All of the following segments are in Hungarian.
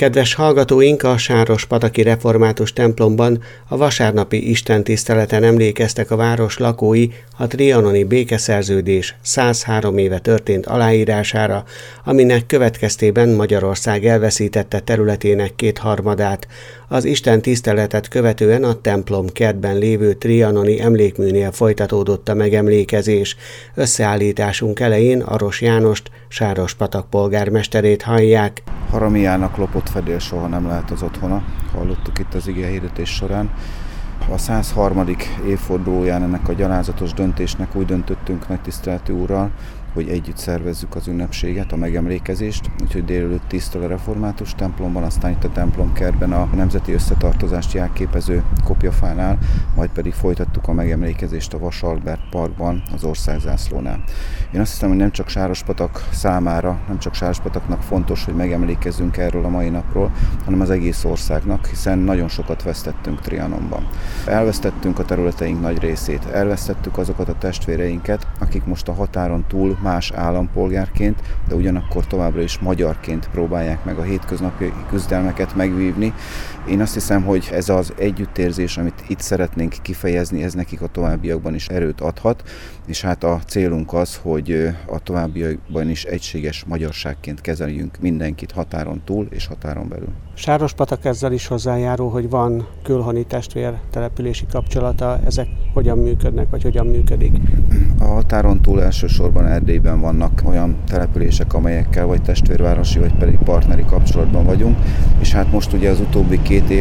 Kedves hallgatóink, a Sárospataki Református templomban a vasárnapi istentiszteleten emlékeztek a város lakói a trianoni békeszerződés 103 éve történt aláírására, aminek következtében Magyarország elveszítette területének 2/3. Az istentiszteletet követően a templom kertben lévő trianoni emlékműnél folytatódott a megemlékezés. Összeállításunk elején Aros Jánost, Sárospatak polgármesterét hallják. Haramiának lopott fedél soha nem lehet az otthona, hallottuk itt az igehirdetés során. A 103. évfordulóján ennek a gyalázatos döntésnek úgy döntöttünk nagytiszteletű úrral, hogy együtt szervezzük az ünnepséget, a megemlékezést, úgyhogy délelőtt 10-től a Református templomban, aztán itt a templomkertben a nemzeti összetartozást jelképező kopjafánál, majd pedig folytattuk a megemlékezést a Vasalbert parkban, az országzászlónál. Én azt hiszem, hogy nem csak Sárospatak számára, nem csak Sárospataknak fontos, hogy megemlékezzünk erről a mai napról, hanem az egész országnak, hiszen nagyon sokat vesztettünk Trianonban. Elvesztettünk a területeink nagy részét, elvesztettük azokat a testvéreinket, akik most a határon túl más állampolgárként, de ugyanakkor továbbra is magyarként próbálják meg a hétköznapi küzdelmeket megvívni. Én azt hiszem, hogy ez az együttérzés, amit itt szeretnénk kifejezni, ez nekik a továbbiakban is erőt adhat, és hát a célunk az, hogy a továbbiakban is egységes magyarságként kezeljünk mindenkit határon túl és határon belül. Sárospatak ezzel is hozzájárul, hogy van külhoni testvér települési kapcsolata, ezek hogyan működnek, vagy hogyan működik? A határon túl elsősorban Erdélyben vannak olyan települések, amelyekkel vagy testvérvárosi, vagy pedig partneri kapcsolatban vagyunk, és hát most ugye az utóbbi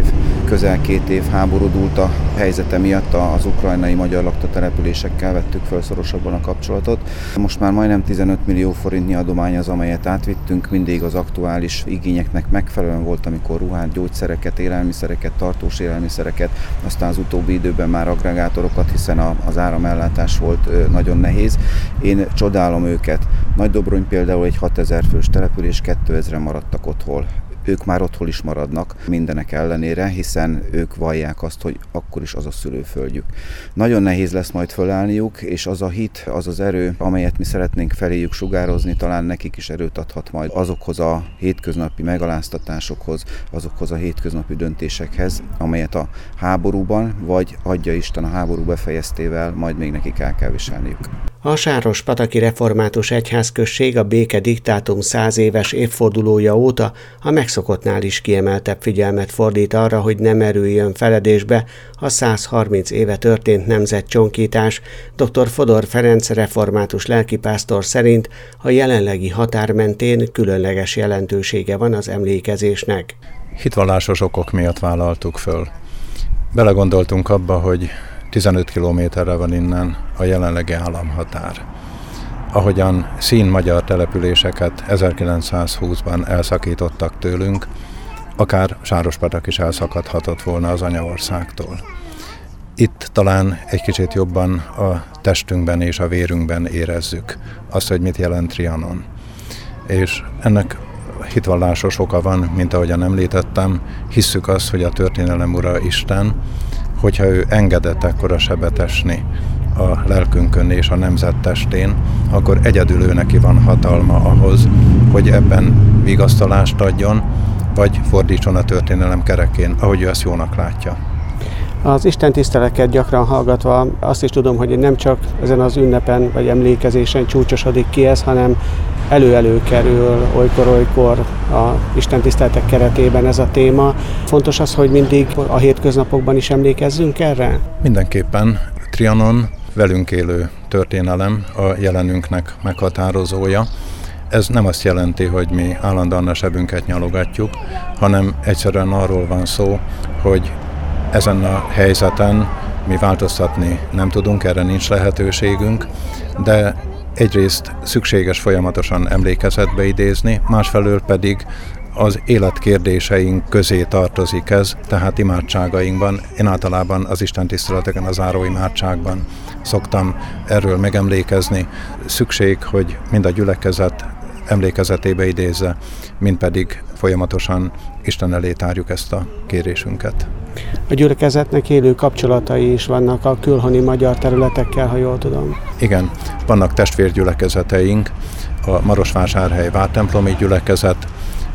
közel két év háború dúlt a helyzete miatt az ukrajnai magyar lakta településekkel vettük föl szorosabban a kapcsolatot. Most már majdnem 15 millió forintnyi adomány az, amelyet átvittünk, mindig az aktuális igényeknek megfelelően volt, amikor ruhát, gyógyszereket, élelmiszereket, tartós élelmiszereket, aztán az utóbbi időben már agregátorokat, hiszen az áramellátás volt nagyon nehéz. Én csodálom őket. Nagydobrony például egy 6000 fős település, 2000-en maradtak otthon. Ők már otthon is maradnak mindenek ellenére, hiszen ők vallják azt, hogy akkor is az a szülőföldjük. Nagyon nehéz lesz majd fölállniuk, és az a hit, az az erő, amelyet mi szeretnénk feléjük sugározni, talán nekik is erőt adhat majd azokhoz a hétköznapi megaláztatásokhoz, azokhoz a hétköznapi döntésekhez, amelyet a háborúban, vagy adja Isten a háború befejeztével majd még nekik el kell viselniük. A Sárospataki Református Egyházközség a béke diktátum 100 éves évfordulója óta a megszokottnál is kiemeltebb figyelmet fordít arra, hogy ne merüljön feledésbe a 130 éve történt nemzetcsonkítás. Dr. Fodor Ferenc református lelkipásztor szerint a jelenlegi határ mentén különleges jelentősége van az emlékezésnek. Hitvallásos okok miatt vállaltuk föl. Belegondoltunk abba, hogy 15 kilométerre van innen a jelenlegi államhatár. Ahogyan szín-magyar településeket 1920-ban elszakítottak tőlünk, akár Sárospatak is elszakadhatott volna az anyaországtól. Itt talán egy kicsit jobban a testünkben és a vérünkben érezzük azt, hogy mit jelent Trianon. És ennek hitvallásos oka van, mint ahogyan említettem, hisszük azt, hogy a történelem ura Isten, hogyha ő engedett ekkora sebet esni a lelkünkön és a nemzet testén, akkor egyedül ő neki van hatalma ahhoz, hogy ebben vigasztalást adjon, vagy fordítson a történelem kerekén, ahogy ő ezt jónak látja. Az istentiszteleket gyakran hallgatva azt is tudom, hogy nem csak ezen az ünnepen vagy emlékezésen csúcsosodik ki ez, hanem elő-elő kerül olykor-olykor a istentiszteletek keretében ez a téma. Fontos az, hogy mindig a hétköznapokban is emlékezzünk erre? Mindenképpen Trianon velünk élő történelem a jelenünknek meghatározója. Ez nem azt jelenti, hogy mi állandóan a sebünket nyalogatjuk, hanem egyszerűen arról van szó, hogy ezen a helyzeten mi változtatni nem tudunk, erre nincs lehetőségünk, de egyrészt szükséges folyamatosan emlékezetbe idézni, másfelől pedig az életkérdéseink közé tartozik ez, tehát imádságainkban, én általában az istentiszteleteken, a záróimádságban szoktam erről megemlékezni. Szükség, hogy mind a gyülekezet emlékezetébe idézze, mind pedig folyamatosan Isten elé tárjuk ezt a kérésünket. A gyülekezetnek élő kapcsolatai is vannak a külhoni magyar területekkel, ha jól tudom. Igen, vannak testvérgyülekezeteink, a Marosvásárhely vártemplomi gyülekezet,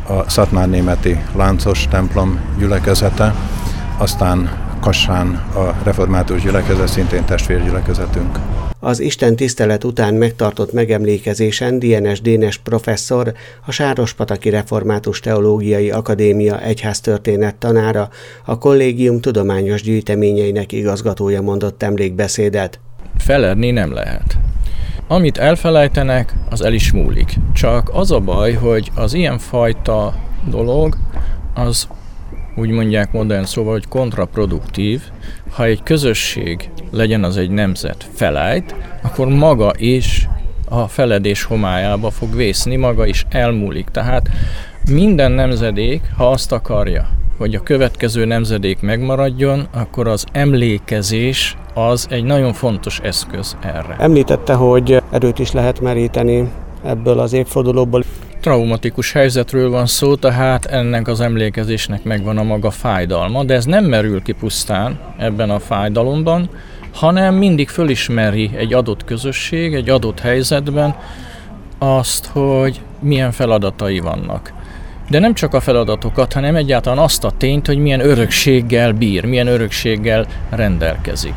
a szatmárnémeti láncos templom gyülekezete, aztán Kassán a református gyülekezet, szintén testvérgyülekezetünk. Az Isten tisztelet után megtartott megemlékezésen Dienes Dénes professzor, a Sárospataki Református Teológiai Akadémia egyháztörténet tanára, a kollégium tudományos gyűjteményeinek igazgatója mondott emlékbeszédet. Feledni nem lehet. Amit elfelejtenek, az el is múlik. Csak az a baj, hogy az ilyenfajta dolog, az úgy mondják modern szóval, hogy kontraproduktív. Ha egy közösség, legyen az egy nemzet, felejt, akkor maga is a feledés homályába fog vészni, maga is elmúlik. Tehát minden nemzedék, ha azt akarja, hogy a következő nemzedék megmaradjon, akkor az emlékezés az egy nagyon fontos eszköz erre. Említette, hogy erőt is lehet meríteni ebből az évfordulóból. Traumatikus helyzetről van szó, tehát ennek az emlékezésnek megvan a maga fájdalma, de ez nem merül ki pusztán ebben a fájdalomban, hanem mindig fölismeri egy adott közösség, egy adott helyzetben azt, hogy milyen feladatai vannak. De nem csak a feladatokat, hanem egyáltalán azt a tényt, hogy milyen örökséggel bír, milyen örökséggel rendelkezik.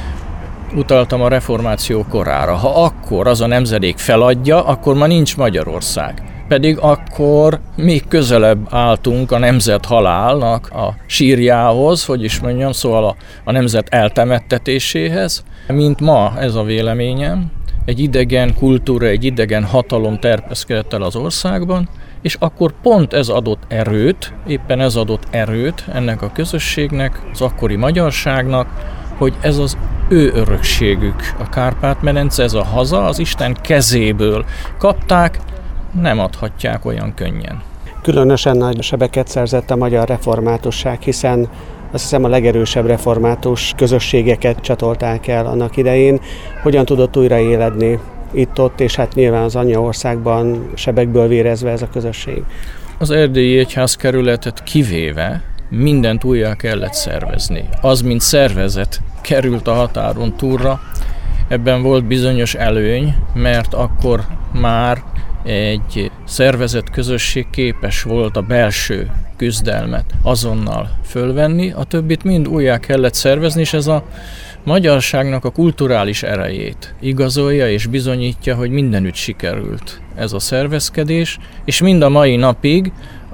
Utaltam a reformáció korára. Ha akkor az a nemzedék feladja, akkor ma nincs Magyarország. Pedig akkor még közelebb álltunk a nemzet halálnak a sírjához, hogy is mondjam, szóval a nemzet eltemettetéséhez, mint ma, ez a véleményem. Egy idegen kultúra, egy idegen hatalom terpeszkedett el az országban, és akkor pont ez adott erőt, éppen ez adott erőt ennek a közösségnek, az akkori magyarságnak, hogy ez az ő örökségük, a Kárpát-medence, ez a haza, az Isten kezéből kapták, nem adhatják olyan könnyen. Különösen nagy sebeket szerzett a magyar reformátusság, hiszen azt hiszem a legerősebb református közösségeket csatolták el annak idején. Hogyan tudott újraéledni itt-ott, és hát nyilván az anyaországban sebekből vérezve ez a közösség? Az erdélyi egyházkerületet kivéve mindent újjá kellett szervezni. Az, mint szervezet került a határon túlra, ebben volt bizonyos előny, mert akkor már egy szervezett közösség képes volt a belső küzdelmet azonnal fölvenni, a többit mind újjá kellett szervezni, és ez a magyarságnak a kulturális erejét igazolja és bizonyítja, hogy mindenütt sikerült ez a szervezkedés, és mind a mai napig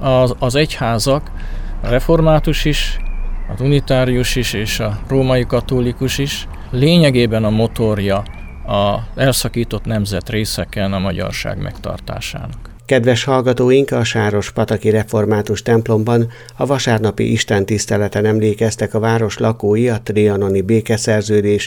az egyházak, a református is, az unitárius is és a római katolikus is lényegében a motorja az elszakított nemzetrészeken a magyarság megtartásának. Kedves hallgatóink, a Sárospataki Református templomban a vasárnapi istentiszteleten emlékeztek a város lakói a trianoni békeszerződés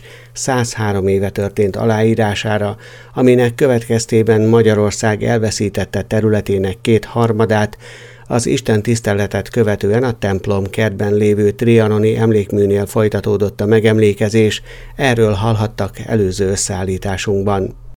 103 éve történt aláírására, aminek következtében Magyarország elveszítette területének 2/3, az istentiszteletet követően a templom kertben lévő trianoni emlékműnél folytatódott a megemlékezés, erről hallhattak előző összeállításunkban.